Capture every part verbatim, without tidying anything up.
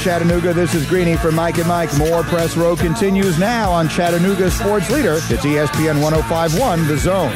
Chattanooga. This is Greeny for Mike and Mike. More Press Row continues now on Chattanooga's sports leader. It's E S P N one oh five point one, The Zone.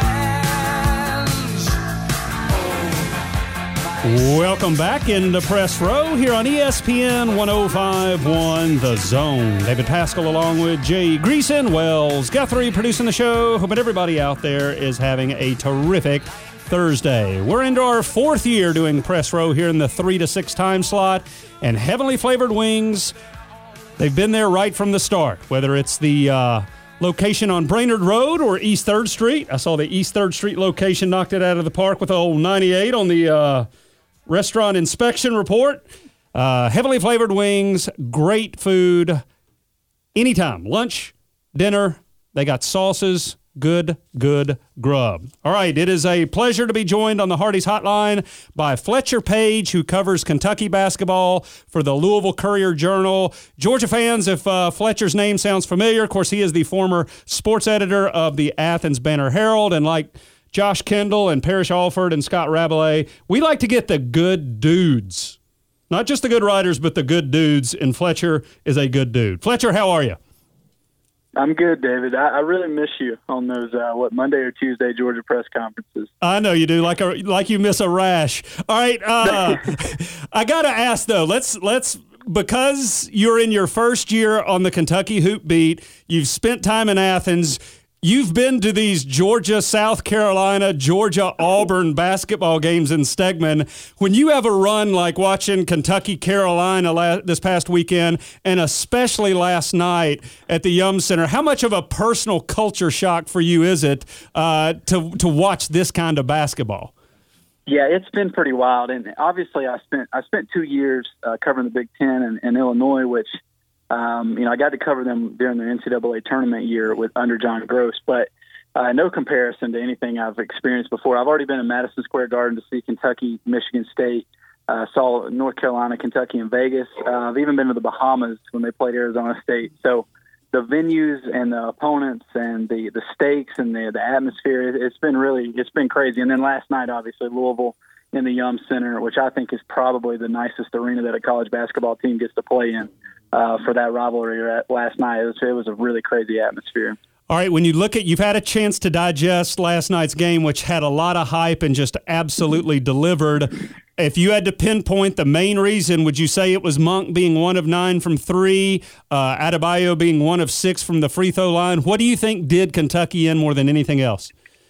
Welcome back into Press Row here on E S P N one oh five point one, The Zone. David Pascal along with Jay Greason, Wells Guthrie producing the show. Hoping everybody out there is having a terrific Thursday. We're into our fourth year doing Press Row here in the three to six time slot. And Heavenly Flavored Wings, they've been there right from the start, whether it's the uh, location on Brainerd Road or East third Street. I saw the East third Street location knocked it out of the park with the old ninety-eight on the uh, restaurant inspection report. Uh, heavily flavored wings, great food, anytime. Lunch, dinner, they got sauces, good, good grub. All right, it is a pleasure to be joined on the Hardee's Hotline by Fletcher Page, who covers Kentucky basketball for the Louisville Courier-Journal. Georgia fans, if uh, Fletcher's name sounds familiar, of course, he is the former sports editor of the Athens Banner-Herald, and like Josh Kendall and Parrish Alford and Scott Rabelais, we like to get the good dudes. Not just the good writers, but the good dudes, and Fletcher is a good dude. Fletcher, how are you? I'm good, David. I, I really miss you on those, uh, what, Monday or Tuesday Georgia press conferences. I know you do, like a, like you miss a rash. All right, uh, I got to ask, though, let's let's because you're in your first year on the Kentucky Hoop Beat, you've spent time in Athens, you've been to these Georgia, South Carolina, Georgia, Auburn basketball games in Stegman. When you have a run like watching Kentucky, Carolina la- this past weekend, and especially last night at the Yum Center, how much of a personal culture shock for you is it uh, to to watch this kind of basketball? Yeah, it's been pretty wild, and obviously I spent I spent two years uh, covering the Big Ten in, in Illinois, which. Um, you know, I got to cover them during the N C double A tournament year with under John Gross, but uh, no comparison to anything I've experienced before. I've already been in Madison Square Garden to see Kentucky, Michigan State, uh, saw North Carolina, Kentucky, and Vegas. Uh, I've even been to the Bahamas when they played Arizona State. So the venues and the opponents and the, the stakes and the, the atmosphere, it, it's been really, it's been crazy. And then last night, obviously, Louisville in the Yum Center, which I think is probably the nicest arena that a college basketball team gets to play in. Uh, for that rivalry last night. It was, it was a really crazy atmosphere. All right, when you look at, you've had a chance to digest last night's game, which had a lot of hype and just absolutely delivered. If you had to pinpoint the main reason, would you say it was Monk being one of nine from three, uh, Adebayo being one of six from the free throw line? What do you think did Kentucky in more than anything else?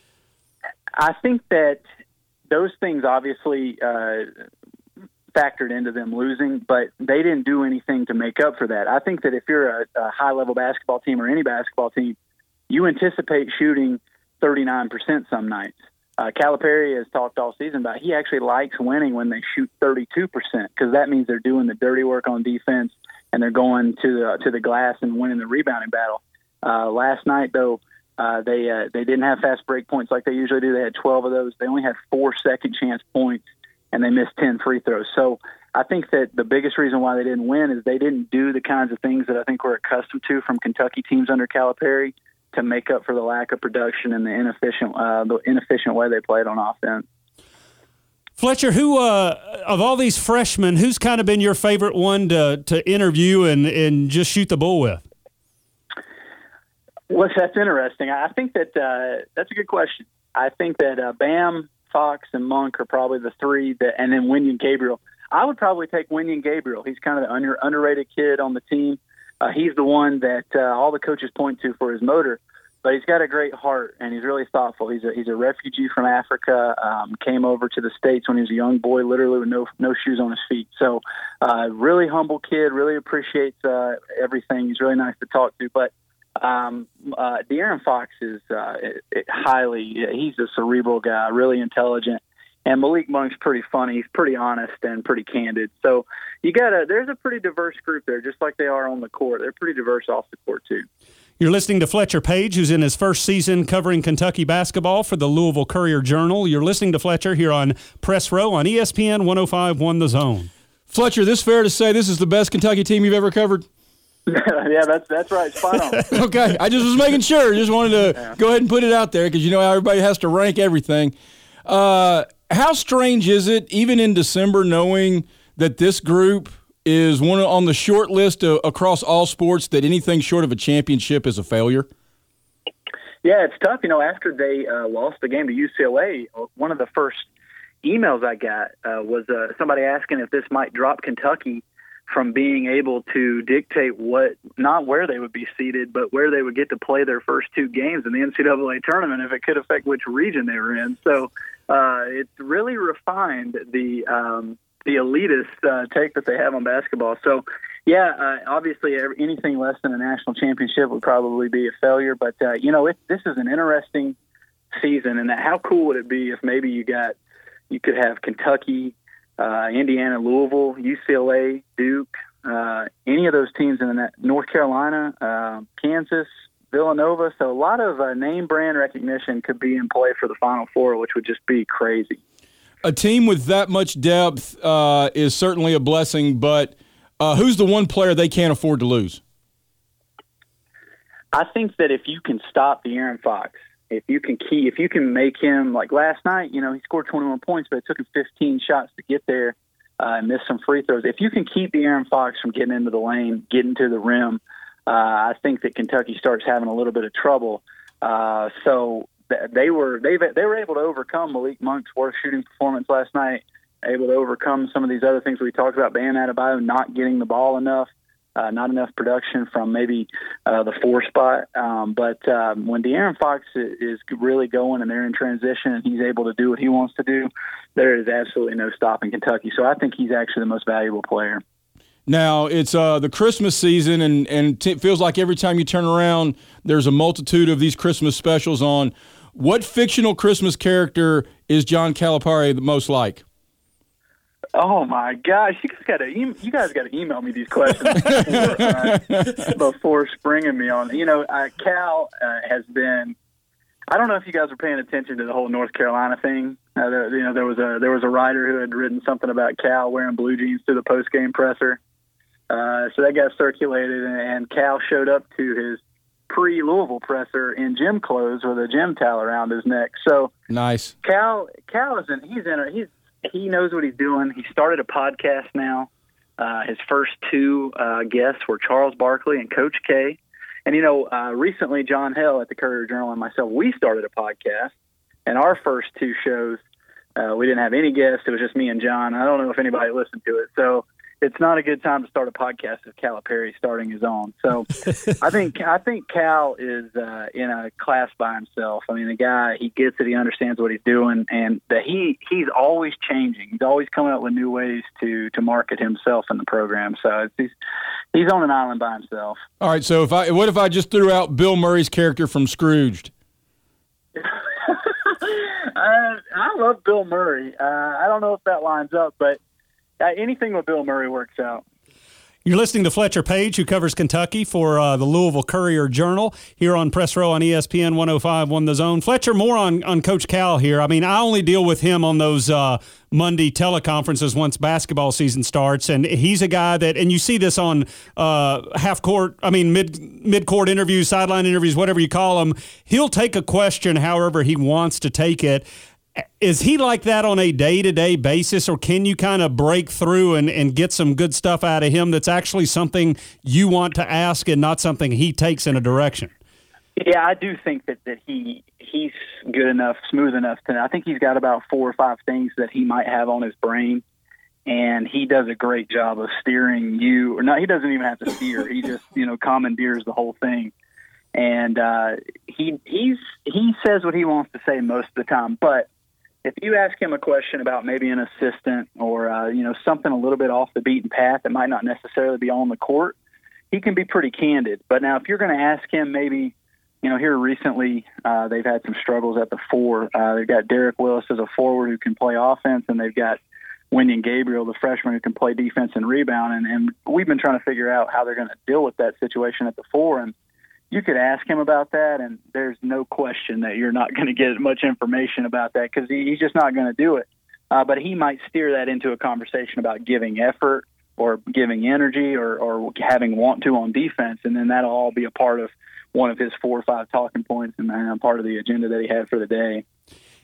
I think that those things obviously uh, factored into them losing, but they didn't do anything to make up for that. I think that if you're a, a high-level basketball team or any basketball team, you anticipate shooting thirty-nine percent some nights. Uh, Calipari has talked all season about he actually likes winning when they shoot thirty-two percent because that means they're doing the dirty work on defense and they're going to the, to the glass and winning the rebounding battle. Uh, last night, though, uh, they uh, they didn't have fast break points like they usually do. They had twelve of those. They only had four second-chance points, and they missed ten free throws. So I think that the biggest reason why they didn't win is they didn't do the kinds of things that I think we're accustomed to from Kentucky teams under Calipari to make up for the lack of production and the inefficient uh, the inefficient way they played on offense. Fletcher, who uh, of all these freshmen, who's kind of been your favorite one to to interview and, and just shoot the bull with? Well, that's interesting. I think that uh, that's a good question. I think that uh, Bam, Fox, and Monk are probably the three, that, and then Wenyen Gabriel. I would probably take Wenyen Gabriel. He's kind of the under, underrated kid on the team. Uh, he's the one that uh, all the coaches point to for his motor, but he's got a great heart, and he's really thoughtful. He's a, he's a refugee from Africa, um, came over to the States when he was a young boy, literally with no no shoes on his feet. So uh, really humble kid, really appreciates uh, everything. He's really nice to talk to, but Um, uh, De'Aaron Fox is uh, it, it highly, he's a cerebral guy, really intelligent. And Malik Monk's pretty funny. He's pretty honest and pretty candid. So you got to, there's a pretty diverse group there, just like they are on the court. They're pretty diverse off the court, too. You're listening to Fletcher Page, who's in his first season covering Kentucky basketball for the Louisville Courier-Journal. You're listening to Fletcher here on Press Row on E S P N one oh five point one The Zone. Fletcher, this fair to say this is the best Kentucky team you've ever covered? Yeah, that's that's right. Spot on. Okay, I just was making sure. Just wanted to yeah. go ahead and put it out there because you know how everybody has to rank everything. Uh, how strange is it, even in December, knowing that this group is one on the short list of, across all sports that anything short of a championship is a failure? Yeah, it's tough. You know, after they uh, lost the game to U C L A, one of the first emails I got uh, was uh, somebody asking if this might drop Kentucky from being able to dictate what, not where they would be seated, but where they would get to play their first two games in the N C double A tournament, if it could affect which region they were in. So uh, it's really refined the um, the elitist uh, take that they have on basketball. So, yeah, uh, obviously every, anything less than a national championship would probably be a failure. But, uh, you know, it, this is an interesting season, and how cool would it be if maybe you got you could have Kentucky, uh, Indiana, Louisville, U C L A, Duke, uh, any of those teams in the North Carolina, uh, Kansas, Villanova. So a lot of uh, name brand recognition could be in play for the Final Four, which would just be crazy. A team with that much depth uh, is certainly a blessing, but uh, who's the one player they can't afford to lose? I think that if you can stop De'Aaron Fox, if you can key, if you can make him, like last night, you know, he scored twenty-one points, but it took him fifteen shots to get there uh, and missed some free throws. If you can keep De'Aaron Fox from getting into the lane, getting to the rim, uh, I think that Kentucky starts having a little bit of trouble. Uh, so th- they were they they were able to overcome Malik Monk's worst shooting performance last night, able to overcome some of these other things we talked about, Bam Adebayo not getting the ball enough. Uh, not enough production from maybe uh, the four spot. Um, but um, when De'Aaron Fox is really going and they're in transition and he's able to do what he wants to do, there is absolutely no stopping Kentucky. So I think he's actually the most valuable player. Now, it's uh, the Christmas season, and, and it feels like every time you turn around, there's a multitude of these Christmas specials on. What fictional Christmas character is John Calipari the most like? Oh my gosh! You guys got to e- you guys got to email me these questions before, uh, before springing me on. You know, uh, Cal uh, has been. I don't know if you guys are paying attention to the whole North Carolina thing. Uh, there, you know, there was a there was a writer who had written something about Cal wearing blue jeans to the post game presser. Uh, so that got circulated, and, and Cal showed up to his pre-Louisville presser in gym clothes with a gym towel around his neck. So nice. Cal Cal is in. He's in. A, he's He knows what he's doing. He started a podcast now. Uh, his first two uh, guests were Charles Barkley and Coach K. And, you know, uh, recently John Hell at the Courier-Journal and myself, we started a podcast. And our first two shows, uh, we didn't have any guests. It was just me and John. I don't know if anybody listened to it. So it's not a good time to start a podcast if Calipari's starting his own. So I think I think Cal is uh, in a class by himself. I mean, the guy, he gets it, he understands what he's doing, and that he he's always changing. He's always coming up with new ways to to market himself in the program. So it's, he's he's on an island by himself. All right. So if I what if I just threw out Bill Murray's character from Scrooged? I, I love Bill Murray. Uh, I don't know if that lines up, but Uh, anything with Bill Murray works out. You're listening to Fletcher Page, who covers Kentucky for uh, the Louisville Courier-Journal here on Press Row on E S P N one oh five point one The Zone. Fletcher, more on, on Coach Cal here. I mean, I only deal with him on those uh, Monday teleconferences once basketball season starts, and he's a guy that, and you see this on uh, half-court, I mean, mid, mid-court interviews, sideline interviews, whatever you call them. He'll take a question however he wants to take it. Is he like that on a day-to-day basis, or can you kind of break through and, and get some good stuff out of him that's actually something you want to ask and not something he takes in a direction? Yeah, I do think that, that he he's good enough, smooth enough. To, I think he's got about four or five things that he might have on his brain, and he does a great job of steering you. Or no, he doesn't even have to steer. He just, you know, commandeers the whole thing. And uh, he he's he says what he wants to say most of the time, but if you ask him a question about maybe an assistant or, uh, you know, something a little bit off the beaten path that might not necessarily be on the court, he can be pretty candid. But now if you're going to ask him maybe, you know, here recently uh, they've had some struggles at the four. Uh, they've got Derek Willis as a forward who can play offense, and they've got Wendy and Gabriel, the freshman, who can play defense and rebound. And, and we've been trying to figure out how they're going to deal with that situation at the four. And you could ask him about that, and there's no question that you're not going to get much information about that because he, he's just not going to do it. Uh, but he might steer that into a conversation about giving effort or giving energy or, or having want to on defense, and then that'll all be a part of one of his four or five talking points and uh, part of the agenda that he had for the day.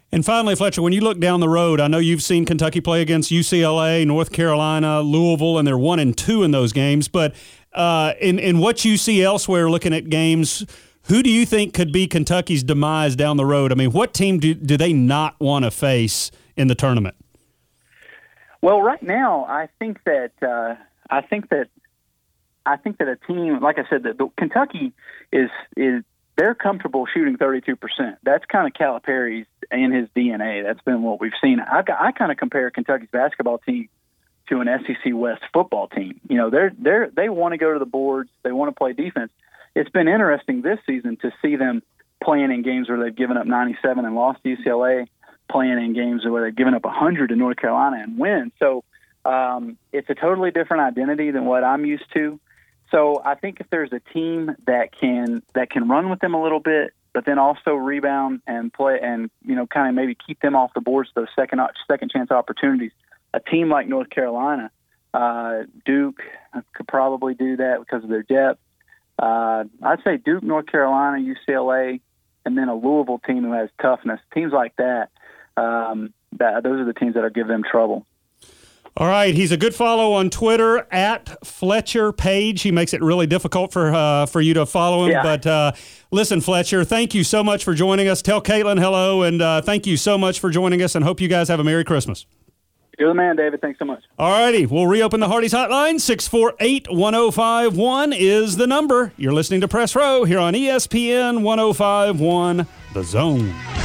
And finally, Fletcher, when you look down the road, I know you've seen Kentucky play against U C L A, North Carolina, Louisville, and they're one and two in those games. But uh, in in what you see elsewhere, looking at games, who do you think could be Kentucky's demise down the road? I mean, what team do do they not want to face in the tournament? Well, right now, I think that uh, I think that I think that a team, like I said, that the, Kentucky is is. They're comfortable shooting thirty-two percent. That's kind of Calipari's and his D N A. That's been what we've seen. I, I kind of compare Kentucky's basketball team to an S E C West football team. You know, they're they're they want to go to the boards. They want to play defense. It's been interesting this season to see them playing in games where they've given up ninety-seven and lost to U C L A, playing in games where they've given up one hundred to North Carolina and win. So um, it's a totally different identity than what I'm used to. So I think if there's a team that can that can run with them a little bit, but then also rebound and play and, you know, kind of maybe keep them off the boards, those second second chance opportunities, a team like North Carolina, uh, Duke could probably do that because of their depth. Uh, I'd say Duke, North Carolina, U C L A, and then a Louisville team who has toughness. Teams like that, um, that those are the teams that are giving them trouble. All right, he's a good follow on Twitter, at Fletcher Page. He makes it really difficult for uh, for you to follow him. Yeah. But uh, listen, Fletcher, thank you so much for joining us. Tell Caitlin hello, and uh, thank you so much for joining us, and hope you guys have a Merry Christmas. You're the man, David. Thanks so much. All righty, we'll reopen the Hardee's Hotline. six four eight, one oh five one is the number. You're listening to Press Row here on E S P N one oh five one The Zone.